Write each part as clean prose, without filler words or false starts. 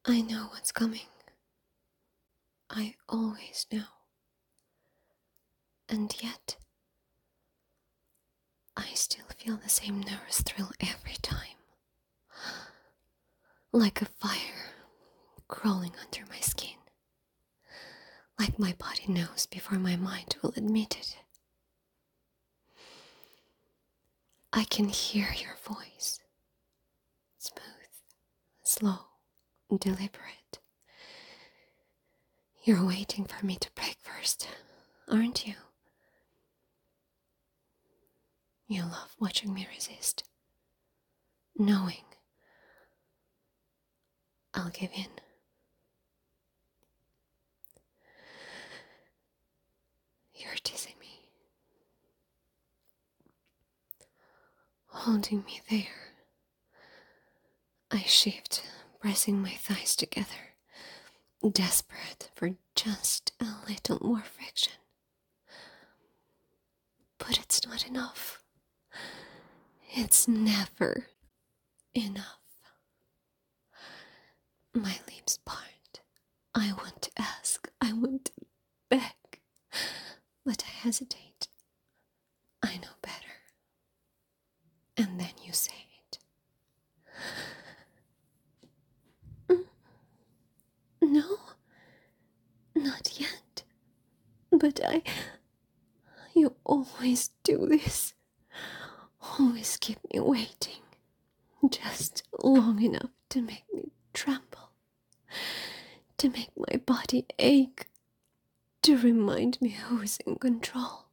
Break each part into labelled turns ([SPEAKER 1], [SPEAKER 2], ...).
[SPEAKER 1] I know what's coming. I always know. And yet, I still feel the same nervous thrill every time. Like a fire crawling under my skin. Like my body knows before my mind will admit it. I can hear your voice. Smooth, slow, deliberate. You're waiting for me to break first, aren't you? You love watching me resist, knowing I'll give in. You're teasing me, holding me there. I shift, pressing my thighs together, desperate for just a little more friction. But it's not enough. It's never enough. My lips part. I want to ask, I want to beg, but I hesitate. I know better. And then you say it. No, not yet. But you always do this. Always keep me waiting. Just long enough to make me tremble. To make my body ache. To remind me who's in control.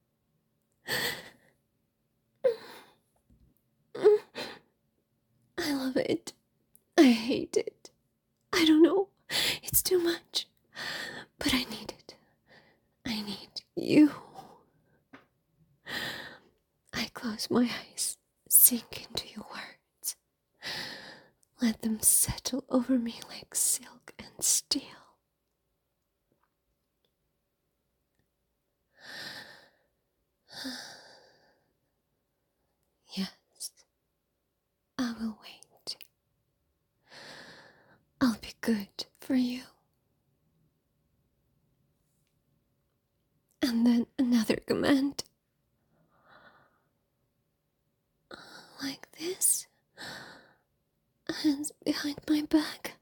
[SPEAKER 1] I love it. I hate it. I don't know. It's too much. But I need it. I need you. I close my eyes, sink into your words. Let them settle over me like silk and steel. Yes, I will wait. I'll be good for you. And then another command. Like this. Hands behind my back.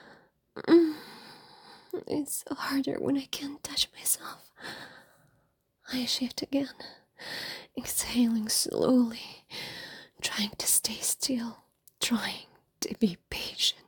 [SPEAKER 1] It's harder when I can't touch myself. I shift again, exhaling slowly, trying to stay still, trying to be patient.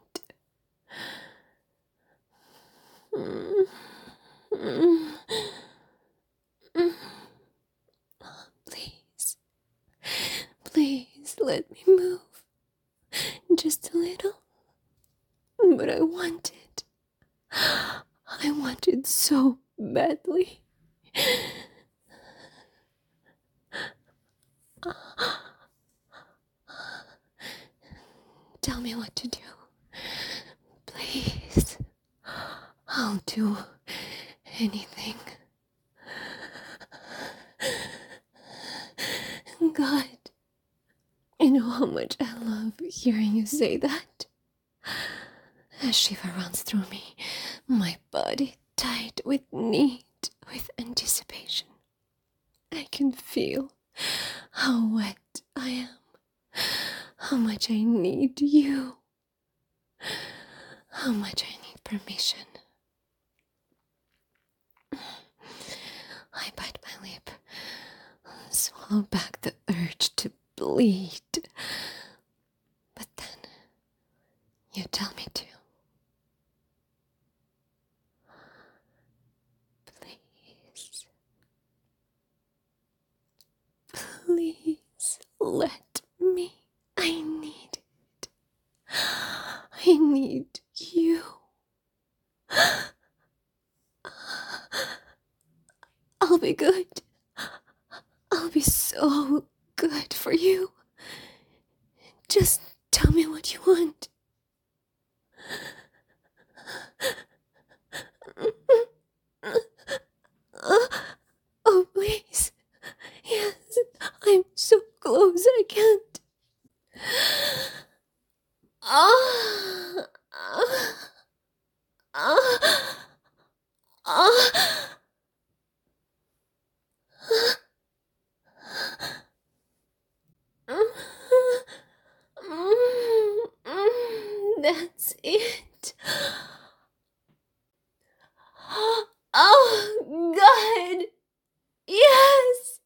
[SPEAKER 1] Please, please let me move. Just a little. But I want it. I want it so badly. Tell me what to do. Please. I'll do anything. God, you know how much I love hearing you say that. A shiver runs through me, my body tight with need, with anticipation. I can feel how wet I am, how much I need you, how much I need permission. I bite my lip, swallow back the urge to bleed. But then, you tell me to. Please. Please let me. I need it. I need you. I'll be good. I'll be so good for you. Just tell me what you want. Oh, please. Yes, I'm so close I can't. That's it. Oh, God. Yes.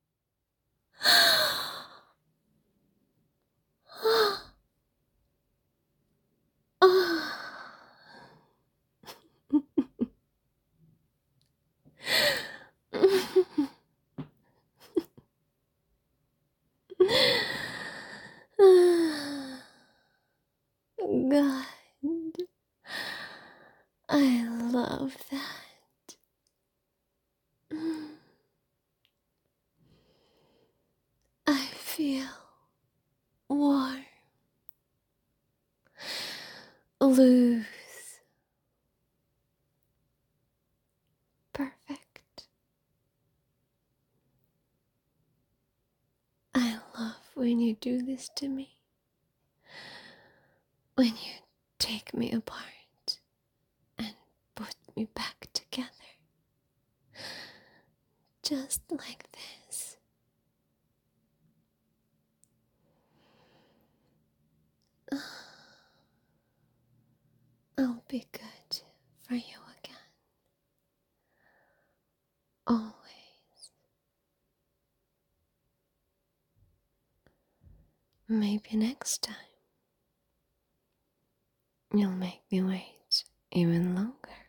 [SPEAKER 1] God, I love that. I feel warm, loose, perfect. I love when you do this to me. When you take me apart and put me back together. Just like this. I'll be good for you again. Always. Maybe next time you'll make me wait even longer.